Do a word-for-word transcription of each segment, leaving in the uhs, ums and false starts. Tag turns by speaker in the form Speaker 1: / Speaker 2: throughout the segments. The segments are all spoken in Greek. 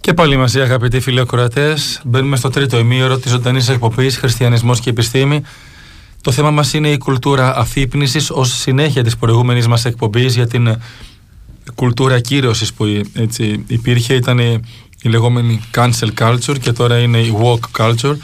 Speaker 1: Και πάλι μαζί, αγαπητοί φίλοι ακροατές, μπαίνουμε στο τρίτο ημίωρο της ζωντανής εκπομπής Χριστιανισμός και Επιστήμη. Το θέμα μας είναι η κουλτούρα αφύπνισης ως συνέχεια της προηγούμενης μας εκπομπής για την κουλτούρα κύρωσης που έτσι υπήρχε. Ήταν η, η λεγόμενη cancel culture και τώρα είναι η woke culture.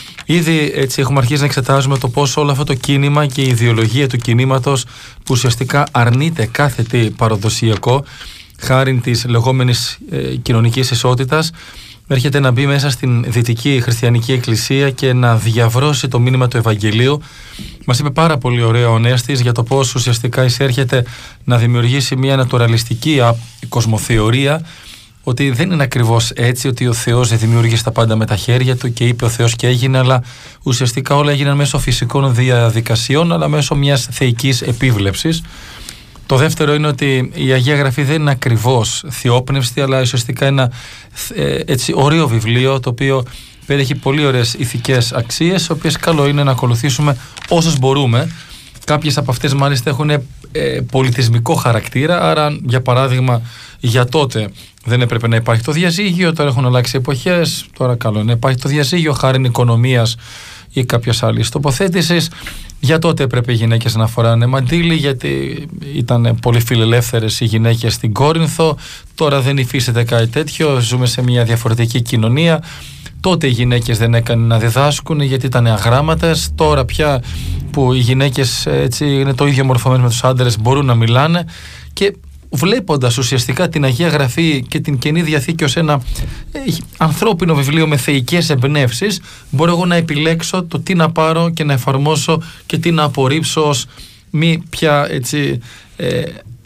Speaker 1: Ήδη έτσι έχουμε αρχίσει να εξετάζουμε το πώς όλο αυτό το κίνημα και η ιδεολογία του κινήματος που ουσιαστικά αρνείται κάθε τι παραδοσιακό χάρη της λεγόμενης ε, κοινωνικής ισότητας, έρχεται να μπει μέσα στην δυτική χριστιανική εκκλησία και να διαβρώσει το μήνυμα του Ευαγγελίου. Μας είπε πάρα πολύ ωραία ο Νέστης για το πώς ουσιαστικά εισέρχεται να δημιουργήσει μια νατουραλιστική κοσμοθεωρία, ότι δεν είναι ακριβώς έτσι, ότι ο Θεός δημιούργησε τα πάντα με τα χέρια του και είπε ο Θεός και έγινε, αλλά ουσιαστικά όλα έγιναν μέσω φυσικών διαδικασιών, αλλά μέσω μιας θεϊκής επίβλεψης. Το δεύτερο είναι ότι η Αγία Γραφή δεν είναι ακριβώς θεόπνευστη, αλλά ουσιαστικά ένα ε, έτσι ωραίο βιβλίο, το οποίο περιέχει πολύ ωραίες ηθικές αξίες, οι οποίες καλό είναι να ακολουθήσουμε όσες μπορούμε. Κάποιες από αυτές μάλιστα έχουν ε, πολιτισμικό χαρακτήρα, άρα για παράδειγμα για τότε δεν έπρεπε να υπάρχει το διαζύγιο, τώρα έχουν αλλάξει εποχές, τώρα καλό είναι να υπάρχει το διαζύγιο χάρη οικονομίας ή κάποιας άλλης τοποθέτησης. Για τότε έπρεπε οι γυναίκες να φοράνε μαντίλι, γιατί ήταν πολύ φιλελεύθερες οι γυναίκες στην Κόρινθο. Τώρα δεν υφίσταται κάτι τέτοιο, ζούμε σε μια διαφορετική κοινωνία. Τότε οι γυναίκες δεν έκαναν να διδάσκουν γιατί ήταν αγράμματες. Τώρα πια που οι γυναίκες έτσι είναι το ίδιο μορφωμένες με τους άντρες, μπορούν να μιλάνε. Και βλέποντας ουσιαστικά την Αγία Γραφή και την Καινή Διαθήκη ως ένα ε, ανθρώπινο βιβλίο με θεϊκές εμπνεύσεις, μπορώ εγώ να επιλέξω το τι να πάρω και να εφαρμόσω και τι να απορρίψω ως μη πια έτσι ε,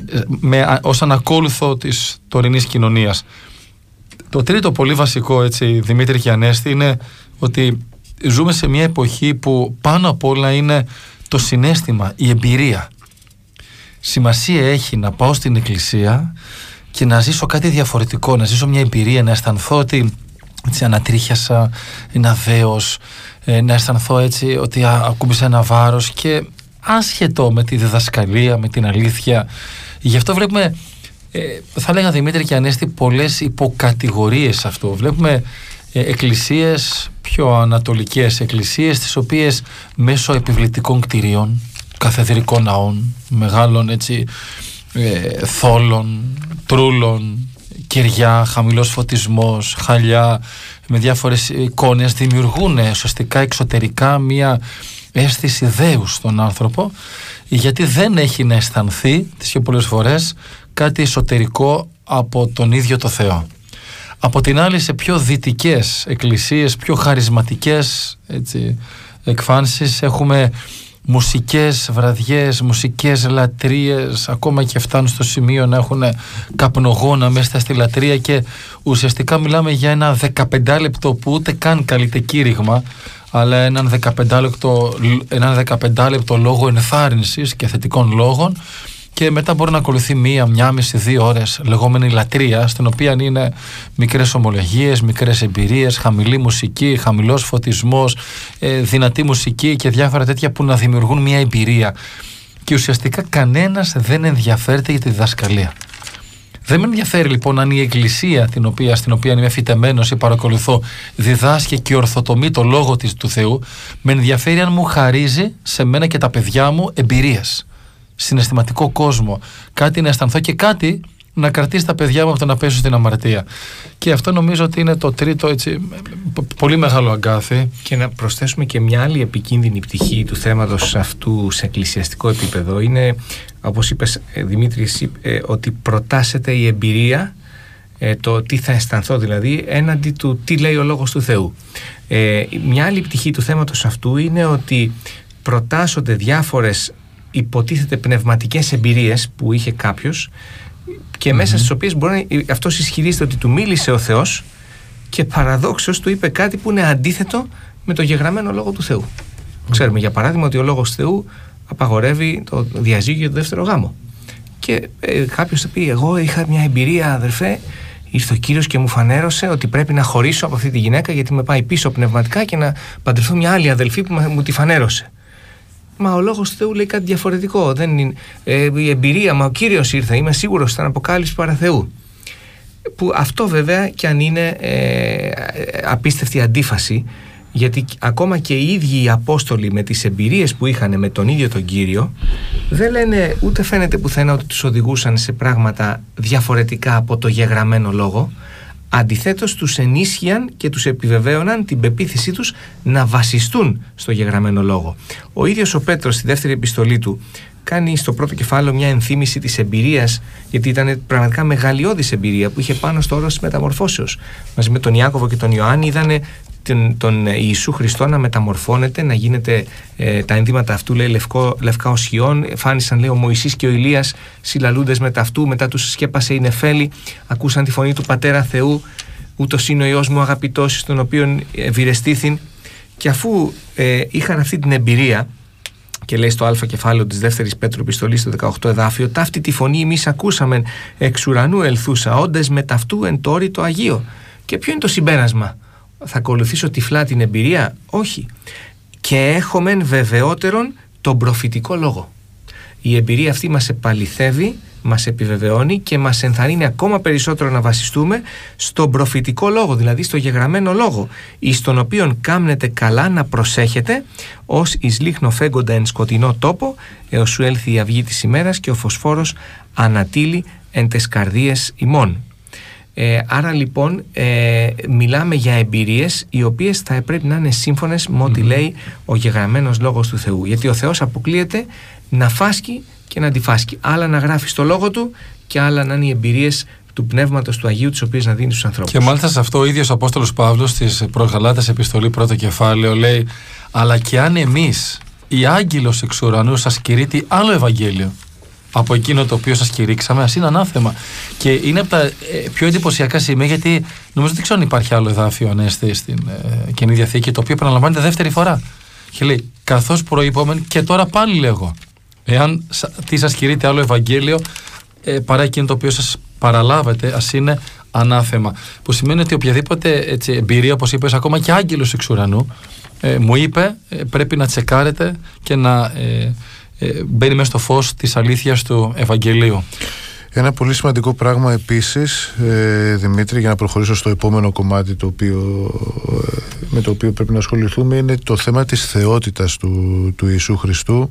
Speaker 1: με, ως ανακόλουθο της τωρινής κοινωνίας. Το τρίτο πολύ βασικό, έτσι, Δημήτρη και Ανέστη, είναι ότι ζούμε σε μια εποχή που πάνω απ' όλα είναι το συναίσθημα, η εμπειρία. Σημασία έχει να πάω στην εκκλησία και να ζήσω κάτι διαφορετικό, να ζήσω μια εμπειρία, να αισθανθώ ότι έτσι ανατρίχιασα ένα δέος, να αισθανθώ έτσι ότι ακούμπησα ένα βάρος, και άσχετο με τη διδασκαλία, με την αλήθεια. Γι' αυτό βλέπουμε, ε, θα λέγα Δημήτρη και Ανέστη, πολλές υποκατηγορίες σε αυτό. Βλέπουμε ε, εκκλησίες, πιο ανατολικές εκκλησίες, τις οποίες μέσω επιβλητικών κτηρίων, καθεδρικών ναών, μεγάλων έτσι ε, θόλων, τρούλων, κεριά, χαμηλός φωτισμός, χαλιά, με διάφορες εικόνες, δημιουργούν ουσιαστικά εξωτερικά μία αίσθηση δέους στον άνθρωπο, γιατί δεν έχει να αισθανθεί τις πιο πολλές φορές κάτι εσωτερικό από τον ίδιο το Θεό. Από την άλλη, σε πιο δυτικές εκκλησίες, πιο χαρισματικές έτσι, εκφάνσεις, έχουμε μουσικές βραδιές, μουσικές λατρείες, ακόμα και φτάνουν στο σημείο να έχουν καπνογόνα μέσα στη λατρεία, και ουσιαστικά μιλάμε για ένα δεκαπεντάλεπτο που ούτε καν καλείται κήρυγμα, αλλά έναν δεκαπεντάλεπτο, έναν δεκαπεντάλεπτο λόγο ενθάρρυνσης και θετικών λόγων, και μετά μπορεί να ακολουθεί μία, μία μισή, δύο ώρες λεγόμενη λατρεία, στην οποία είναι μικρές ομολογίες, μικρές εμπειρίες, χαμηλή μουσική, χαμηλός φωτισμός, ε, δυνατή μουσική και διάφορα τέτοια που να δημιουργούν μία εμπειρία. Και ουσιαστικά κανένας δεν ενδιαφέρεται για τη διδασκαλία. Δεν με ενδιαφέρει λοιπόν αν η εκκλησία την οποία, στην οποία είμαι φυτεμένος ή παρακολουθώ διδάσκει και ορθοτομεί το λόγο της, του Θεού. Με ενδιαφέρει αν μου χαρίζει σε μένα και τα παιδιά μου εμπειρίες, συναισθηματικό κόσμο, κάτι να αισθανθώ και κάτι να κρατήσει τα παιδιά μου από το να πέσω στην αμαρτία. Και αυτό νομίζω ότι είναι το τρίτο έτσι, πολύ μεγάλο αγκάθι.
Speaker 2: Και να προσθέσουμε και μια άλλη επικίνδυνη πτυχή του θέματος αυτού σε εκκλησιαστικό επίπεδο είναι, όπως είπες Δημήτρη, εσύ, ε, ότι προτάσσεται η εμπειρία, ε, το τι θα αισθανθώ δηλαδή, έναντι του τι λέει ο Λόγος του Θεού. Ε, μια άλλη πτυχή του θέματος αυτού είναι ότι προτάσσονται διάφορες υποτίθεται πνευματικές εμπειρίες που είχε κάποιος, και mm-hmm. μέσα στις οποίες μπορεί να, αυτός ισχυρίζεται ότι του μίλησε ο Θεός και παραδόξως του είπε κάτι που είναι αντίθετο με το γεγραμμένο Λόγο του Θεού. Mm-hmm. Ξέρουμε για παράδειγμα ότι ο Λόγος του Θεού απαγορεύει το διαζύγιο και το δεύτερο γάμο, και ε, κάποιος θα πει, εγώ είχα μια εμπειρία αδερφέ, ήρθε ο Κύριος και μου φανέρωσε ότι πρέπει να χωρίσω από αυτή τη γυναίκα γιατί με πάει πίσω πνευματικά και να παντρευτώ μια άλλη αδελφή που μου τη φανέρωσε. Μα ο Λόγος του Θεού λέει κάτι διαφορετικό. Δεν είναι, ε, η εμπειρία, μα ο Κύριος ήρθε, είμαι σίγουρος, ήταν αποκάλυψη παρά Θεού. Που αυτό βέβαια και αν είναι ε, απίστευτη αντίφαση, γιατί ακόμα και οι ίδιοι οι Απόστολοι με τις εμπειρίες που είχαν με τον ίδιο τον Κύριο δεν λένε, ούτε φαίνεται πουθενά ότι τους οδηγούσαν σε πράγματα διαφορετικά από το γεγραμμένο λόγο. Αντιθέτως τους ενίσχυαν και τους επιβεβαίωναν την πεποίθησή τους να βασιστούν στο γεγραμμένο λόγο. Ο ίδιος ο Πέτρος στη δεύτερη επιστολή του κάνει στο πρώτο κεφάλαιο μια ενθύμηση της εμπειρίας, γιατί ήταν πραγματικά μεγαλειώδης εμπειρία που είχε πάνω στο όρος της μεταμορφώσεως. Μαζί με τον Ιάκωβο και τον Ιωάννη είδανε τον, τον Ιησού Χριστό να μεταμορφώνεται, να γίνεται ε, τα ενδύματα αυτού, λέει, λευκό, λευκά ως χιόν. Φάνησαν, λέει, ο Μωυσής και ο Ηλίας συλλαλούντες μετά αυτού, μετά τους σκέπασε η νεφέλη, ακούσαν τη φωνή του Πατέρα Θεού, ούτως είναι ο Υιός μου αγαπητός, στον οποίον ευηρεστήθην. Και αφού ε, είχαν αυτή την εμπειρία, και λέει στο α κεφάλαιο της δεύτερης Πέτρου επιστολής στο δεκαοκτώ εδάφιο, ταύτη τη φωνή εμείς ακούσαμεν εξ ουρανού ελθούσα, όντες με ταυτού εν το όρη το Αγίο. Και ποιο είναι το συμπέρασμα? Θα ακολουθήσω τυφλά την εμπειρία? Όχι. Και έχομεν βεβαιότερον τον προφητικό λόγο. Η εμπειρία αυτή μας επαληθεύει, μας επιβεβαιώνει και μας ενθαρρύνει ακόμα περισσότερο να βασιστούμε στον προφητικό λόγο, δηλαδή στο γεγραμμένο λόγο, εις τον οποίον κάμνετε καλά να προσέχετε, ως εις λίχνο φέγγοντα εν σκοτεινό τόπο, έως σου έλθει η αυγή της ημέρας και ο φωσφόρος ανατείλει εν τες καρδίες ημών. Ε, άρα λοιπόν ε, μιλάμε για εμπειρίες οι οποίες θα πρέπει να είναι σύμφωνες με ό,τι mm-hmm. λέει ο γεγραμμένος λόγος του Θεού, γιατί ο Θεός αποκλείεται να φάσκει και να αντιφάσκει, άλλα να γράφει στο λόγο του και άλλα να είναι οι εμπειρίες του Πνεύματος του Αγίου, τις οποίες να δίνει στους ανθρώπους.
Speaker 1: Και μάλιστα σε αυτό ο ίδιος ο Απόστολος Παύλος στις προς Γαλάτας επιστολή πρώτο κεφάλαιο λέει, αλλά και αν εμείς η άγγελος εξ ουρανού σας κηρύττει άλλο Ευαγγέλιο από εκείνο το οποίο σας κηρύξαμε, ας είναι ανάθεμα. Και είναι από τα ε, πιο εντυπωσιακά σημεία, γιατί νομίζω ότι δεν ξέρω αν υπάρχει άλλο εδάφιο ανέστη στην ε, Καινή Διαθήκη, το οποίο επαναλαμβάνεται δεύτερη φορά. Και λέει, καθώς προείπομεν και τώρα πάλι λέγω, εάν τι σας κηρύττει άλλο Ευαγγέλιο ε, παρά εκείνο το οποίο σας παραλάβετε, ας είναι ανάθεμα. Που σημαίνει ότι οποιαδήποτε έτσι, εμπειρία, όπως είπες, ακόμα και άγγελος εξ ουρανού, ε, μου είπε ε, πρέπει να τσεκάρετε και να ε, ε, μπαίνει μέσα στο φως της αλήθειας του Ευαγγελίου.
Speaker 3: Ένα πολύ σημαντικό πράγμα επίσης, ε, Δημήτρη, για να προχωρήσω στο επόμενο κομμάτι το οποίο, ε, με το οποίο πρέπει να ασχοληθούμε, είναι το θέμα της θεότητας του, του Ιησού Χριστού.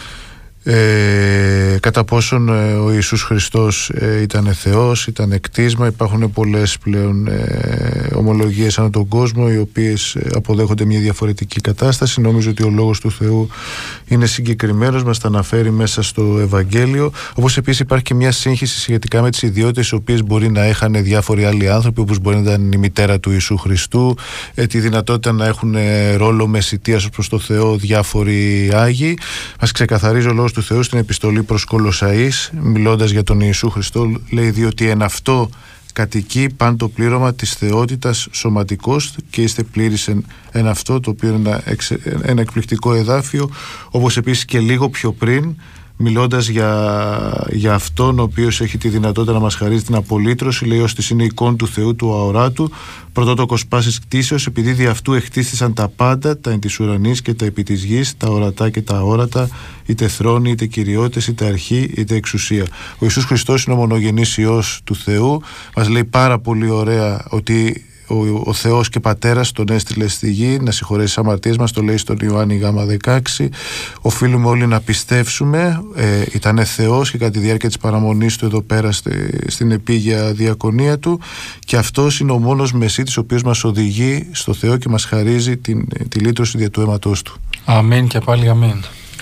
Speaker 3: Ε, κατά πόσον ε, ο Ιησούς Χριστός ε, ήταν Θεός, ήταν κτίσμα. Υπάρχουν πολλές πλέον ε, ομολογίες ανά τον κόσμο οι οποίες ε, αποδέχονται μια διαφορετική κατάσταση. Νομίζω ότι ο Λόγος του Θεού είναι συγκεκριμένος, μας τα αναφέρει μέσα στο Ευαγγέλιο. Όπως επίσης υπάρχει και μια σύγχυση σχετικά με τις ιδιότητες οι οποίες μπορεί να είχαν διάφοροι άλλοι άνθρωποι, όπως μπορεί να ήταν η μητέρα του Ιησού Χριστού, ε, τη δυνατότητα να έχουν ε, ρόλο μεσιτείας ως προς το Θεό διάφοροι Άγιοι. Μας ξεκαθαρίζει ο Λόγος του Θεού στην επιστολή προς Κολοσσαείς, μιλώντας για τον Ιησού Χριστό, λέει, διότι εν αυτό κατοικεί παν το πλήρωμα της θεότητας σωματικός και είστε πλήρης εν, εν αυτό, το οποίο είναι ένα, εξε, ένα εκπληκτικό εδάφιο. Όπως επίσης και λίγο πιο πριν, μιλώντας για, για αυτόν ο οποίος έχει τη δυνατότητα να μας χαρίζει την απολύτρωση, λέει, ώστις είναι εικόν του Θεού του αοράτου, πρωτότοκος πάσης κτίσεως, επειδή δι' αυτού εκτίστησαν τα πάντα, τα εν της ουρανής και τα επί της γης, τα ορατά και τα αόρατα, είτε θρόνοι, είτε κυριότητες, είτε αρχή, είτε εξουσία. Ο Ιησούς Χριστός είναι ο μονογενής Υιός του Θεού. Μας λέει πάρα πολύ ωραία ότι Ο, ο Θεός και Πατέρας τον έστειλε στη γη να συγχωρέσει τις αμαρτίες μας, το λέει στον Ιωάννη Γ δεκαέξι. Οφείλουμε όλοι να πιστέψουμε. Ε, ήταν Θεός και κατά τη διάρκεια της παραμονής του εδώ πέρα στη, στην επίγεια διακονία του, και αυτός είναι ο μόνος μεσίτης ο οποίος μας οδηγεί στο Θεό και μας χαρίζει την, τη λύτρωση δια του αίματός του.
Speaker 1: Αμήν και πάλι αμήν.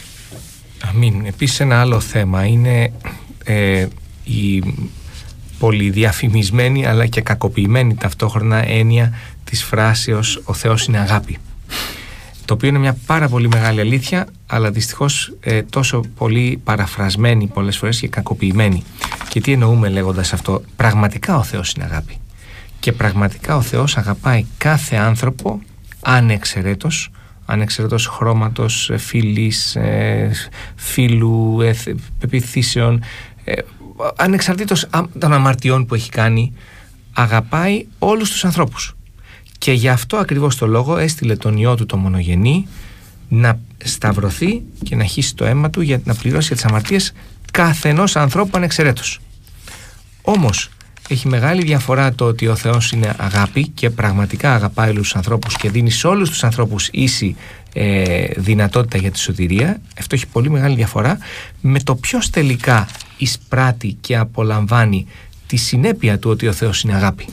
Speaker 2: Αμήν. Επίσης ένα άλλο θέμα είναι ε, η πολυδιαφημισμένη αλλά και κακοποιημένη ταυτόχρονα έννοια της φράσεως «Ο Θεός είναι αγάπη», το οποίο είναι μια πάρα πολύ μεγάλη αλήθεια, αλλά δυστυχώς ε, τόσο πολύ παραφρασμένη πολλές φορές και κακοποιημένη. Και τι εννοούμε λέγοντας αυτό? Πραγματικά ο Θεός είναι αγάπη και πραγματικά ο Θεός αγαπάει κάθε άνθρωπο ανεξαιρέτως, ανεξαιρέτως χρώματος, φυλής, ε, φύλου, ε, πεποιθήσεων, ε, ανεξαρτήτως των αμαρτιών που έχει κάνει. Αγαπάει όλους τους ανθρώπους, και γι' αυτό ακριβώς το λόγο έστειλε τον Υιό του το μονογενή να σταυρωθεί και να χύσει το αίμα του για να πληρώσει για τις αμαρτίες καθενός ανθρώπου ανεξαιρέτως. Όμως έχει μεγάλη διαφορά το ότι ο Θεός είναι αγάπη και πραγματικά αγαπάει όλους τους ανθρώπους και δίνει σε όλους τους ανθρώπους ίση ε, δυνατότητα για τη σωτηρία. Αυτό έχει πολύ μεγάλη διαφορά με το ποιος τελικά εισπράττει και απολαμβάνει τη συνέπεια του ότι ο Θεός είναι αγάπη.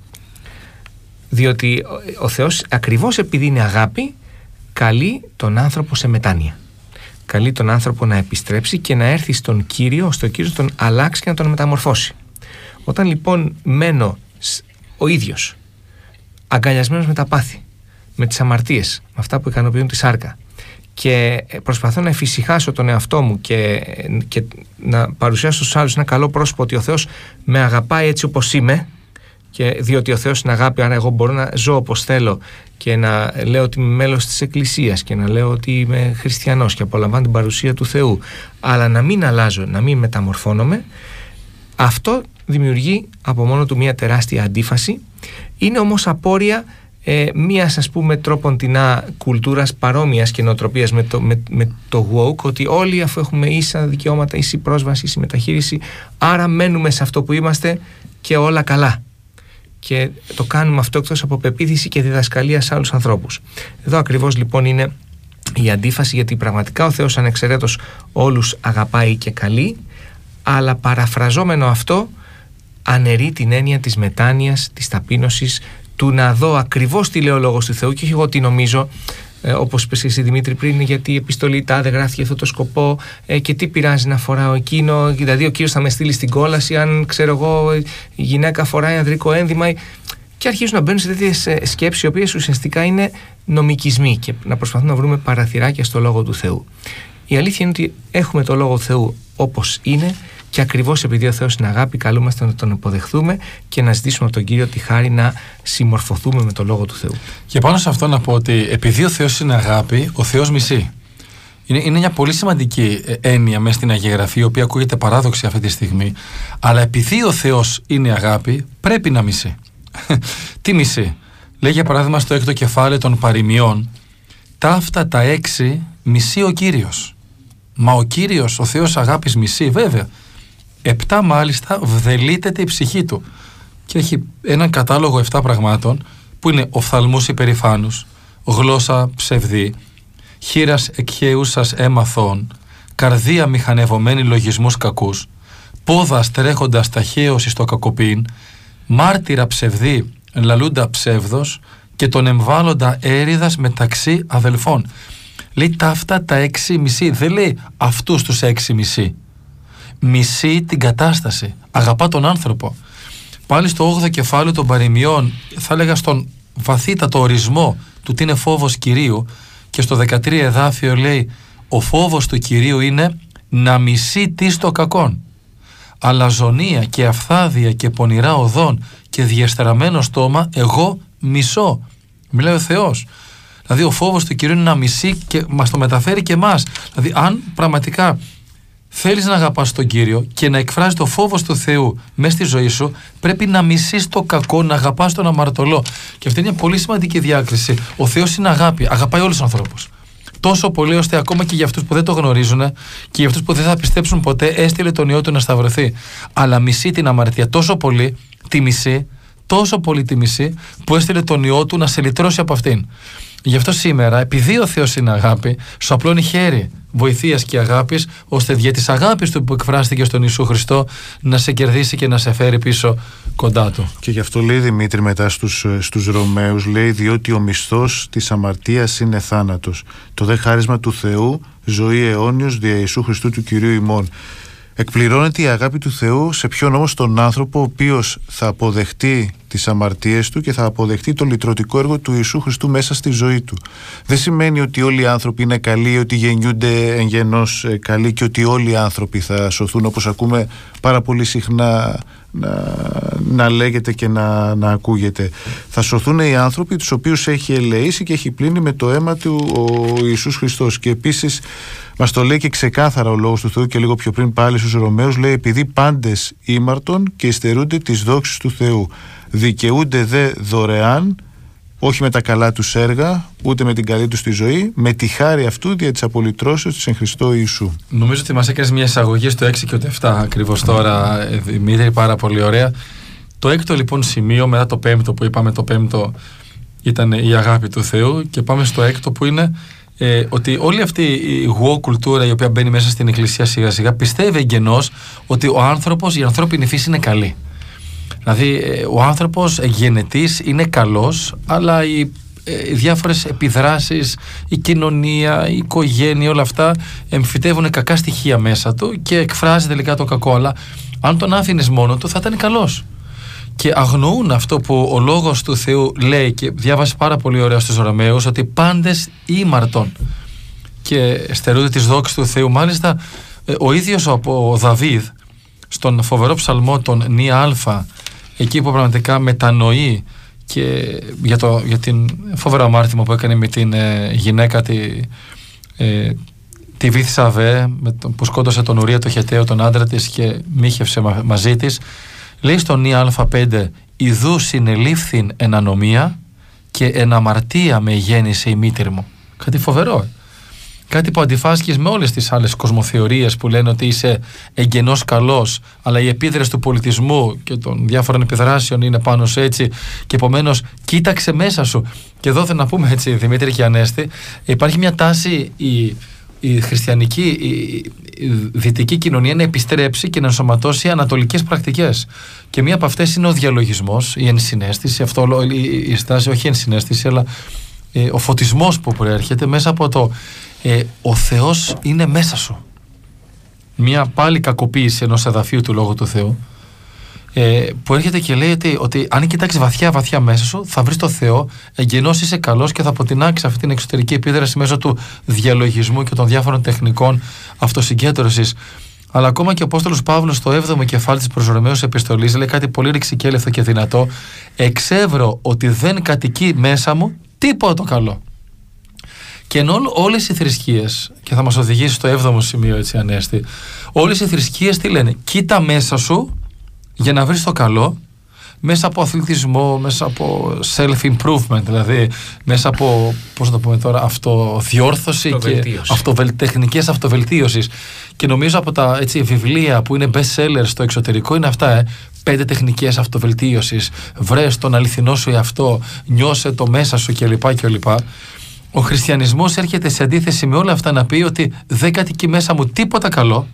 Speaker 2: Διότι ο Θεός, ακριβώς επειδή είναι αγάπη, καλεί τον άνθρωπο σε μετάνοια. Καλεί τον άνθρωπο να επιστρέψει και να έρθει στον Κύριο, ώστε ο Κύριος τον αλλάξει και να τον μεταμορφώσει. Όταν λοιπόν μένω ο ίδιος αγκαλιασμένος με τα πάθη, με τις αμαρτίες, με αυτά που ικανοποιούν τη σάρκα, και προσπαθώ να εφησυχάσω τον εαυτό μου και, και να παρουσιάσω στους άλλους ένα καλό πρόσωπο ότι ο Θεός με αγαπάει έτσι όπως είμαι, και διότι ο Θεός είναι αγάπη, άρα εγώ μπορώ να ζω όπως θέλω και να λέω ότι είμαι μέλος της Εκκλησίας και να λέω ότι είμαι χριστιανός και απολαμβάνω την παρουσία του Θεού, αλλά να μην αλλάζω, να μην μεταμορφώνομαι, αυτό δημιουργεί από μόνο του μια τεράστια αντίφαση. Είναι όμως απόρρια ε, μιας, ας πούμε, τρόποντινά κουλτούρας παρόμοιας και νοοτροπίας με το, με, με το woke, ότι όλοι αφού έχουμε ίσα δικαιώματα, ίση πρόσβαση, ίση μεταχείριση, άρα μένουμε σε αυτό που είμαστε και όλα καλά. Και το κάνουμε αυτό εκτός από πεποίθηση και διδασκαλία σε άλλους ανθρώπους. Εδώ ακριβώς λοιπόν είναι η αντίφαση, γιατί πραγματικά ο Θεός ανεξαιρέτως όλους αγαπάει και καλεί, αλλά παραφραζόμενο αυτό αναιρεί την έννοια της μετάνοιας, της ταπείνωσης, του να δω ακριβώς τι λέει ο Λόγος του Θεού και όχι εγώ τι νομίζω, ε, όπως είπες εσύ Δημήτρη πριν, γιατί η επιστολή τάδε γράφει για αυτό το σκοπό ε, και τι πειράζει να φοράω εκείνο, δηλαδή ο Κύριος θα με στείλει στην κόλαση αν, ξέρω εγώ, η γυναίκα φοράει ανδρικό ένδυμα, και αρχίζουν να μπαίνουν σε τέτοιες σκέψεις οι οποίες ουσιαστικά είναι νομικισμοί και να προσπαθούμε να βρούμε παραθυράκια στο Λόγο του Θεού. Η αλήθεια είναι ότι έχουμε το Λόγο του Θεού όπως είναι, και ακριβώς επειδή ο Θεός είναι αγάπη, καλούμαστε να τον υποδεχθούμε και να ζητήσουμε από τον Κύριο τη χάρη να συμμορφωθούμε με το Λόγο του Θεού.
Speaker 1: Και πάνω σε αυτό να πω ότι επειδή ο Θεός είναι αγάπη, ο Θεός μισεί. Είναι, είναι μια πολύ σημαντική έννοια μέσα στην Αγία Γραφή, η οποία ακούγεται παράδοξη αυτή τη στιγμή, αλλά επειδή ο Θεός είναι αγάπη, πρέπει να μισεί. Τι μισεί? Λέει για παράδειγμα στο έκτο κεφάλαιο των παροιμιών, ταύτα τα έξι μισεί ο Κύριος. Μα ο Κύριος, ο Θεός αγάπης, μισεί, βέβαια. Επτά μάλιστα βδελίτεται η ψυχή του. Και έχει έναν κατάλογο επτά πραγμάτων που είναι οφθαλμούς υπερηφάνους, γλώσσα ψευδή, χείρας εκχέουσας έμαθων, καρδία μηχανευωμένη λογισμούς κακούς, πόδας τρέχοντας ταχαίωση στο κακοποιήν, μάρτυρα ψευδή λαλούντα ψεύδος και τον εμβάλλοντα έριδας μεταξύ αδελφών. Λέει τα αυτά τα έξι μισή, δεν λέει αυτούς τους έξι μισή. Μισεί την κατάσταση, αγαπά τον άνθρωπο. Πάλι στο όγδοο κεφάλαιο των παροιμιών, θα έλεγα στον βαθύτατο ορισμό του τι είναι φόβος Κυρίου, και στο δεκατρία εδάφιο λέει ο φόβος του Κυρίου είναι να μισεί τι το κακόν. Αλαζονία και αφθάδεια και πονηρά οδόν και διεστραμμένο στόμα εγώ μισώ. Μιλάει ο Θεός. Δηλαδή ο φόβος του Κυρίου είναι να μισεί και μας το μεταφέρει και εμάς. Δηλαδή αν πραγματικά θέλεις να αγαπάς τον Κύριο και να εκφράζει το φόβος του Θεού μέσα στη ζωή σου, πρέπει να μισείς το κακό, να αγαπάς τον αμαρτωλό. Και αυτή είναι μια πολύ σημαντική διάκριση. Ο Θεός είναι αγάπη, αγαπάει όλους τους ανθρώπους. Τόσο πολύ ώστε ακόμα και για αυτούς που δεν το γνωρίζουν και για αυτούς που δεν θα πιστέψουν ποτέ, έστειλε τον Υιό του να σταυρωθεί. Αλλά μισεί την αμαρτία τόσο πολύ, τη μισεί, τόσο πολύ τη μισεί, που έστειλε τον Υιό του να σε λυτρώσει από αυτήν. Γι' αυτό σήμερα, επειδή ο Θεός είναι αγάπη, σου απλώνει χέρι βοηθείας και αγάπης, ώστε δια της αγάπης του που εκφράστηκε στον Ιησού Χριστό να σε κερδίσει και να σε φέρει πίσω κοντά του. Και γι' αυτό λέει Δημήτρη μετά στους, στους Ρωμαίους, λέει διότι ο μισθός της αμαρτίας είναι θάνατος, το δε χάρισμα του Θεού ζωή αιώνιος δια Ιησού Χριστού του Κυρίου ημών. Εκπληρώνεται η αγάπη του Θεού σε ποιον όμως? Τον άνθρωπο ο οποίος θα αποδεχτεί τις αμαρτίες του και θα αποδεχτεί το λυτρωτικό έργο του Ιησού Χριστού μέσα στη ζωή του. Δεν σημαίνει ότι όλοι οι άνθρωποι είναι καλοί, ότι γεννιούνται εν γενός καλοί και ότι όλοι οι άνθρωποι θα σωθούν, όπως ακούμε πάρα πολύ συχνά να, να λέγεται και να, να ακούγεται. Θα σωθούν οι άνθρωποι τους οποίους έχει ελεήσει και έχει πλύνει με το αίμα του ο Ιησούς Χριστός. Και επίσης μας το λέει και ξεκάθαρα ο Λόγος του Θεού και λίγο πιο πριν πάλι στους Ρωμαίους, λέει επειδή πάντες ήμαρτον και υστερούνται τις δόξεις του Θεού, δικαιούνται δε δωρεάν, όχι με τα καλά τους έργα, ούτε με την καλή τους τη ζωή, με τη χάρη αυτού δια της απολυτρώσεως της εν Χριστώ Ιησού. Νομίζω ότι μας έκανες μια εισαγωγή στο έξι και το επτά ακριβώς τώρα, Δημήτρη, πάρα πολύ ωραία. Το έκτο λοιπόν σημείο, μετά το πέμπτο που είπαμε, το πέμπτο ήταν η αγάπη του Θεού, και πάμε στο έκτο που είναι ε, ότι όλη αυτή η γουό κουλτούρα η οποία μπαίνει μέσα στην Εκκλησία σιγά σιγά πιστεύει εγγενώς ότι ο άνθρωπος, η ανθρώπινη φύση είναι καλή. Δηλαδή ε, ο άνθρωπος γενετής είναι καλός, αλλά οι, ε, οι διάφορες επιδράσεις, η κοινωνία, η οικογένεια, όλα αυτά εμφυτεύουν κακά στοιχεία μέσα του και εκφράζει τελικά το κακό, αλλά αν τον άφηνες μόνο του θα ήταν καλός. Και αγνοούν αυτό που ο λόγος του Θεού λέει, και διάβασε πάρα πολύ ωραία στους Ρωμαίους, ότι πάντες ήμαρτον και στερούνται της δόξης του Θεού. Μάλιστα ο ίδιος ο, ο Δαβίδ στον φοβερό ψαλμό τον Νία Αλφα, εκεί που πραγματικά μετανοεί και για, το, για την φοβερό αμάρτημα που έκανε με την ε, γυναίκα τη, ε, τη Βήθσαβε, που σκότωσε τον Ουρία το Χεταίο, τον άντρα της, και μοίχευσε μα, μαζί της. Λέει στον Νία Α5, «Ιδού συνελήφθην εν ανομία και εν αμαρτία με γέννησε η μήτηρ μου». Κάτι φοβερό. Κάτι που αντιφάσκεις με όλες τις άλλες κοσμοθεωρίες που λένε ότι είσαι εγγενώς καλός, αλλά η επίδραση του πολιτισμού και των διάφορων επιδράσεων είναι πάνω σε έτσι, και επομένως κοίταξε μέσα σου. Και εδώ θέλω να πούμε έτσι, Δημήτρη και Ανέστη, υπάρχει μια τάση η, η χριστιανική, η, η δυτική κοινωνία να επιστρέψει και να ενσωματώσει ανατολικές πρακτικές. Και μία από αυτές είναι ο διαλογισμός, η ενσυναίσθηση, αυτό, η, η στάση, όχι η ενσυναίσθηση, αλλά ε, ο φωτισμός που προέρχεται μέσα από το ε, ο Θεός είναι μέσα σου. Μία πάλι κακοποίηση ενός εδαφίου του Λόγου του Θεού, ε, που έρχεται και λέει ότι, ότι αν κοιτάξεις βαθιά βαθιά μέσα σου θα βρεις το Θεό, εγγενώς είσαι καλός, και θα αποτινάξεις αυτή την εξωτερική επίδραση μέσω του διαλογισμού και των διάφορων τεχνικών αυτοσυγκέντρωσης. Αλλά ακόμα και ο Απόστολος Παύλος στο έβδομο κεφάλι της προς Ρωμαίους επιστολής λέει κάτι πολύ ρηξικέλευθο και δυνατό: «Εξεύρω ότι δεν κατοικεί μέσα μου τίποτα το καλό». Και ενώ όλες οι θρησκείες, και θα μας οδηγήσει στο έβδομο σημείο, έτσι Ανέστη, όλες οι θρησκείες τι λένε? Κοίτα μέσα για να βρεις το καλό, μέσα από αθλητισμό, μέσα από self-improvement, δηλαδή μέσα από, πώς να το πούμε τώρα, αυτοδιόρθωση και αυτοβελ, τεχνικές αυτοβελτίωσης. Και νομίζω από τα έτσι, βιβλία που είναι best sellers στο εξωτερικό είναι αυτά, ε, πέντε τεχνικές αυτοβελτίωσης, βρες τον αληθινό σου εαυτό, νιώσε το μέσα σου κλπ. κλπ. Ο χριστιανισμός έρχεται σε αντίθεση με όλα αυτά να πει ότι δεν κατοικεί μέσα μου τίποτα καλό.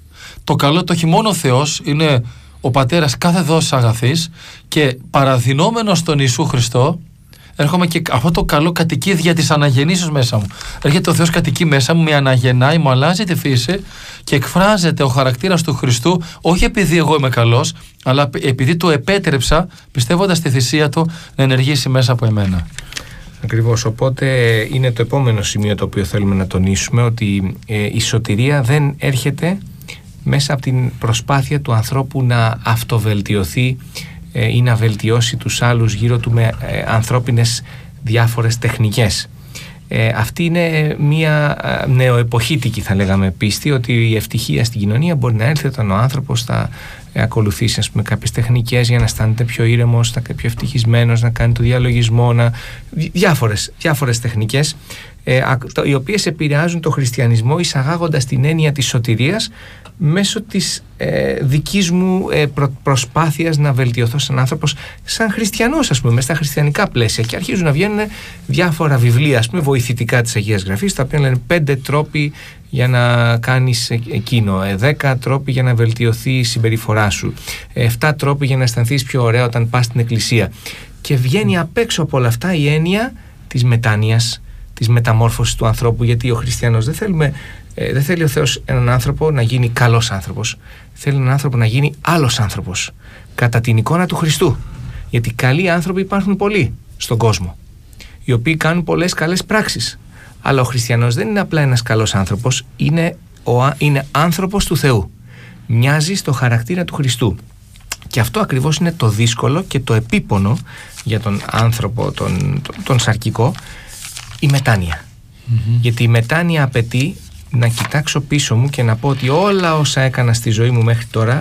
Speaker 1: Το καλό το έχει μόνο ο Θεός, είναι ο Πατέρας κάθε δόσης αγαθής, και παραδεινόμενος στον Ιησού Χριστό έρχομαι και αυτό το καλό κατοικεί δια της αναγεννήσεως μέσα μου. Έρχεται ο Θεός, κατοικεί μέσα μου, με αναγεννάει, μου αλλάζει τη φύση και εκφράζεται ο χαρακτήρας του Χριστού, όχι επειδή εγώ είμαι καλός, αλλά επειδή του επέτρεψα, πιστεύοντας τη θυσία του, να ενεργήσει μέσα από εμένα.
Speaker 2: Ακριβώς, οπότε είναι το επόμενο σημείο το οποίο θέλουμε να τονίσουμε, ότι ε, η σωτηρία δεν έρχεται μέσα από την προσπάθεια του ανθρώπου να αυτοβελτιωθεί ε, ή να βελτιώσει τους άλλους γύρω του με ε, ανθρώπινες διάφορες τεχνικές. Ε, αυτή είναι μια νεοεποχήτικη, θα λέγαμε, πίστη ότι η ευτυχία στην κοινωνία μπορεί να έρθει όταν ο άνθρωπος θα ε, ακολουθήσει, ας πούμε, κάποιες τεχνικές για να αισθάνεται πιο ήρεμος, να πιο ευτυχισμένος, να κάνει το διαλογισμό, να... διάφορες, διάφορες τεχνικές ε, οι οποίες επηρεάζουν το χριστιανισμό, εισαγάγοντας την έννοια της σωτηρίας μέσω της ε, δικής μου ε, προ, προσπάθειας να βελτιωθώ σαν άνθρωπος, σαν χριστιανός, ας πούμε, μέσα στα χριστιανικά πλαίσια, και αρχίζουν να βγαίνουν διάφορα βιβλία, ας πούμε, βοηθητικά της Αγίας Γραφής, τα οποία λένε πέντε τρόποι για να κάνεις εκείνο, δέκα τρόποι για να βελτιωθεί η συμπεριφορά σου, εφτά τρόποι για να αισθανθείς πιο ωραία όταν πας στην εκκλησία, και βγαίνει απ' έξω από όλα αυτά η έννοια της μετάνοιας, της μεταμόρφωσης του ανθρώπου, γιατί ο χριστιανός δεν θέλουμε Ε, δεν θέλει ο Θεός έναν άνθρωπο να γίνει καλός άνθρωπος. Θέλει έναν άνθρωπο να γίνει άλλος άνθρωπος, κατά την εικόνα του Χριστού. Γιατί καλοί άνθρωποι υπάρχουν πολλοί στον κόσμο, οι οποίοι κάνουν πολλές καλές πράξεις. Αλλά ο χριστιανός δεν είναι απλά ένας καλός άνθρωπος, είναι, ο, είναι άνθρωπος του Θεού. Μοιάζει στο χαρακτήρα του Χριστού. Και αυτό ακριβώς είναι το δύσκολο και το επίπονο για τον άνθρωπο, τον, τον, τον σαρκικό, η μετάνοια. Mm-hmm. Γιατί η μετάνοια απαιτεί να κοιτάξω πίσω μου και να πω ότι όλα όσα έκανα στη ζωή μου μέχρι τώρα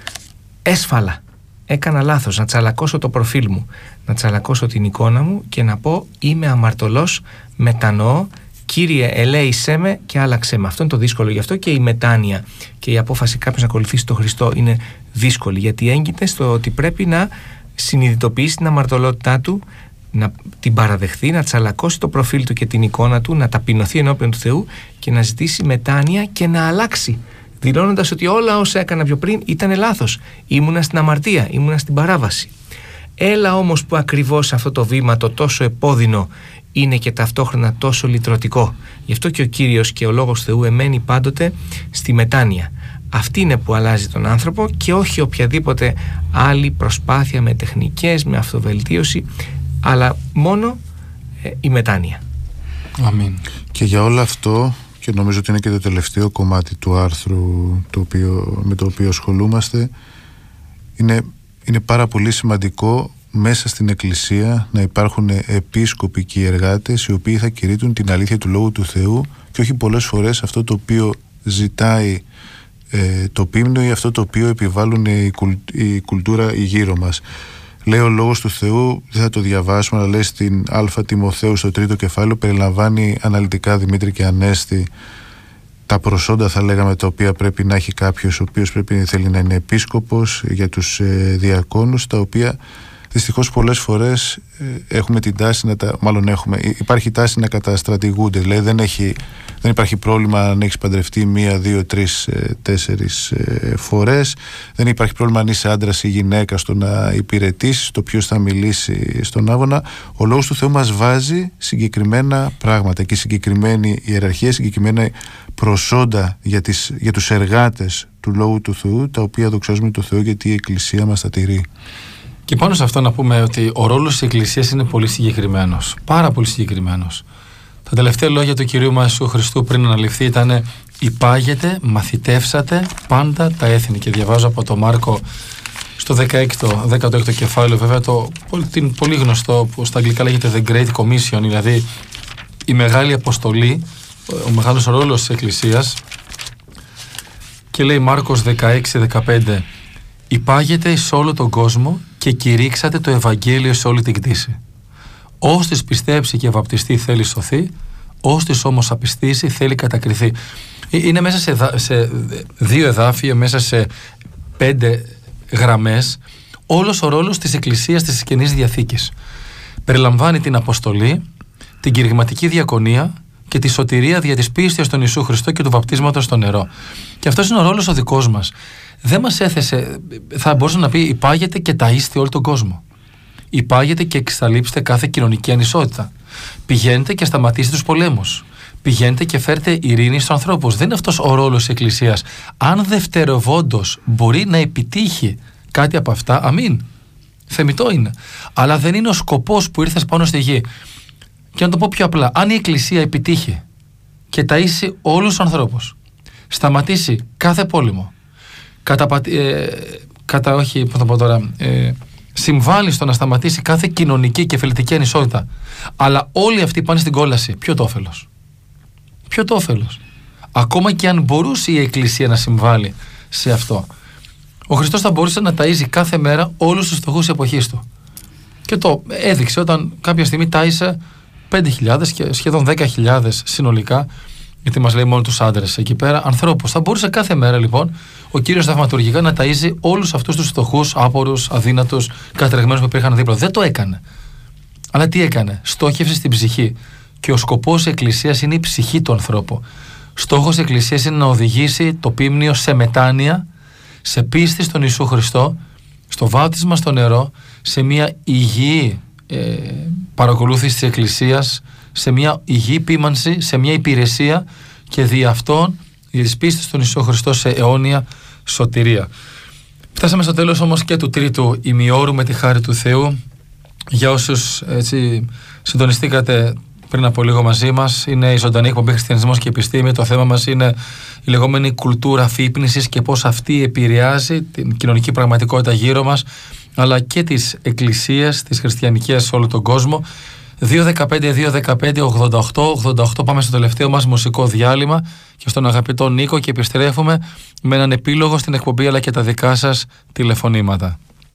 Speaker 2: έσφαλα, έκανα λάθος, να τσαλακώσω το προφίλ μου, να τσαλακώσω την εικόνα μου και να πω είμαι αμαρτωλός, μετανοώ, Κύριε ελέησέ με και άλλαξέ με. Αυτό είναι το δύσκολο. Γι' αυτό και η μετάνοια και η απόφαση κάποιος να ακολουθήσει τον Χριστό είναι δύσκολη, γιατί έγκυται στο ότι πρέπει να συνειδητοποιήσει την αμαρτωλότητά του, να την παραδεχθεί, να τσαλακώσει το προφίλ του και την εικόνα του, να ταπεινωθεί ενώπιον του Θεού και να ζητήσει μετάνοια και να αλλάξει, δηλώνοντας ότι όλα όσα έκανα πιο πριν ήταν λάθος. Ήμουνα στην αμαρτία, ήμουνα στην παράβαση. Έλα όμως που ακριβώς αυτό το βήμα, το τόσο επώδυνο, είναι και ταυτόχρονα τόσο λυτρωτικό. Γι' αυτό και ο Κύριος και ο Λόγος Θεού εμένει πάντοτε στη μετάνοια. Αυτή είναι που αλλάζει τον άνθρωπο και όχι οποιαδήποτε άλλη προσπάθεια με τεχνικές, με αυτοβελτίωση, αλλά μόνο ε, η μετάνοια.
Speaker 1: Αμήν.
Speaker 3: Και για όλο αυτό, και νομίζω ότι είναι και το τελευταίο κομμάτι του άρθρου το οποίο, με το οποίο ασχολούμαστε, είναι, είναι πάρα πολύ σημαντικό μέσα στην Εκκλησία να υπάρχουν επίσκοποι και εργάτες οι οποίοι θα κηρύττουν την αλήθεια του Λόγου του Θεού και όχι πολλές φορές αυτό το οποίο ζητάει ε, το πίμνιο ή αυτό το οποίο επιβάλλουν η, κουλ, η κουλτούρα η γύρω μας. Λέει ο Λόγος του Θεού, δεν θα το διαβάσουμε, αλλά λέει στην Α Τιμοθέου στο τρίτο κεφάλαιο, περιλαμβάνει αναλυτικά, Δημήτρη και Ανέστη, τα προσόντα, θα λέγαμε, τα οποία πρέπει να έχει κάποιος ο οποίος πρέπει θέλει να είναι επίσκοπος, για τους ε, διακόνους, τα οποία δυστυχώς πολλές φορές ε, έχουμε την τάση να τα, μάλλον έχουμε, υπάρχει τάση να καταστρατηγούνται. Δηλαδή δεν, έχει, δεν υπάρχει πρόβλημα αν έχεις παντρευτεί μία, δύο, τρεις, ε, τέσσερις ε, φορές. Δεν υπάρχει πρόβλημα αν είσαι άντρας ή γυναίκα στο να υπηρετήσεις, το ποιος θα μιλήσει στον άβονα. Ο Λόγος του Θεού μας βάζει συγκεκριμένα πράγματα και συγκεκριμένη ιεραρχία, συγκεκριμένα προσόντα για, τις, για τους εργάτες του Λόγου του Θεού, τα οποία δοξάζουμε το Θεό γιατί η Εκκλησία μας τα τηρεί.
Speaker 1: Και πάνω σε αυτό να πούμε ότι ο ρόλος της Εκκλησίας είναι πολύ συγκεκριμένος. Πάρα πολύ συγκεκριμένος. Τα τελευταία λόγια του Κυρίου μας Ιησού Χριστού πριν αναληφθεί ήταν «Υπάγετε, μαθητεύσατε πάντα τα έθνη». Και διαβάζω από το Μάρκο στο δεκαέκτο, δέκατο έκτο κεφάλαιο, βέβαια το την πολύ γνωστό που στα αγγλικά λέγεται The Great Commission, δηλαδή η μεγάλη αποστολή, ο μεγάλος ρόλος της Εκκλησίας. Και λέει Μάρκος δεκαέξι δεκαπέντε, «Υπάγετε σε όλο τον κόσμο και κηρύξατε το Ευαγγέλιο σε όλη την κτήση. Όστις πιστέψει και βαπτιστεί θέλει σωθεί, όστις όμως απιστήσει θέλει κατακριθεί». Είναι μέσα σε, σε δύο εδάφια, μέσα σε πέντε γραμμές, όλος ο ρόλος της Εκκλησίας της Καινής Διαθήκης. Περιλαμβάνει την αποστολή, την κηρυγματική διακονία και τη σωτηρία δια της πίστης στον Ιησού Χριστό και του βαπτίσματος στο νερό. Και αυτός είναι ο ρόλος ο δικός μας. Δεν μας έθεσε, θα μπορούσε να πει, υπάγετε και ταΐστε όλο τον κόσμο. Υπάγετε και εξαλείψτε κάθε κοινωνική ανισότητα. Πηγαίνετε και σταματήστε τους πολέμους. Πηγαίνετε και φέρτε ειρήνη στους ανθρώπους. Δεν είναι αυτός ο ρόλος της Εκκλησίας. Αν δευτερευόντως μπορεί να επιτύχει κάτι από αυτά, αμήν. Θεμιτό είναι. Αλλά δεν είναι ο σκοπός που ήρθες πάνω στη γη. Και να το πω πιο απλά, αν η Εκκλησία επιτύχει και ταΐσει όλους τους ανθρώπους, σταματήσει κάθε πόλεμο, Κατά, ε, κατά όχι, πώς θα πω τώρα, ε, συμβάλλει στο να σταματήσει κάθε κοινωνική και φιλετική ανισότητα, αλλά όλοι αυτοί πάνε στην κόλαση, ποιο το όφελος? Ποιο το όφελος? Ακόμα και αν μπορούσε η Εκκλησία να συμβάλλει σε αυτό, ο Χριστός θα μπορούσε να ταΐζει κάθε μέρα όλους τους φτωχούς εποχής του. Και το έδειξε όταν κάποια στιγμή τάισε πέντε χιλιάδες και σχεδόν δέκα χιλιάδες συνολικά, γιατί μας λέει μόνο τους άντρες εκεί πέρα, ανθρώπους. Θα μπορούσε κάθε μέρα λοιπόν ο Κύριος θαυματουργικά να ταΐζει όλους αυτούς τους φτωχούς, άπορους, αδύνατους, κατρεγμένους που υπήρχαν δίπλα. Δεν το έκανε. Αλλά τι έκανε? Στόχευσε στην ψυχή. Και ο σκοπός της Εκκλησίας είναι η ψυχή του ανθρώπου. Στόχος της Εκκλησίας είναι να οδηγήσει το πίμνιο σε μετάνοια, σε πίστη στον Ιησού Χριστό, στο βάπτισμα στο νερό, σε μια υγιή ε, παρακολούθηση της Εκκλησίας, σε μια υγιή ποίμανση, σε μια υπηρεσία και δι' αυτόν για τις πίστες στον Ιησού Χριστό σε αιώνια σωτηρία. Φτάσαμε στο τέλος όμως και του τρίτου ημιώρου με τη χάρη του Θεού. Για όσους έτσι συντονιστήκατε πριν από λίγο μαζί μας, είναι η ζωντανή εκπομπή Χριστιανισμός και Επιστήμη. Το θέμα μας είναι η λεγόμενη κουλτούρα αφύπνισης και πώς αυτή επηρεάζει την κοινωνική πραγματικότητα γύρω μας, αλλά και τις εκκλησίες, τις χριστιανικές σε όλο τον κόσμο. δύο δεκαπέντε δύο δεκαπέντε ογδόντα οκτώ ογδόντα οκτώ. Πάμε στο τελευταίο μας μουσικό διάλειμμα και στον αγαπητό Νίκο και επιστρέφουμε με έναν επίλογο στην εκπομπή αλλά και τα δικά σας τηλεφωνήματα.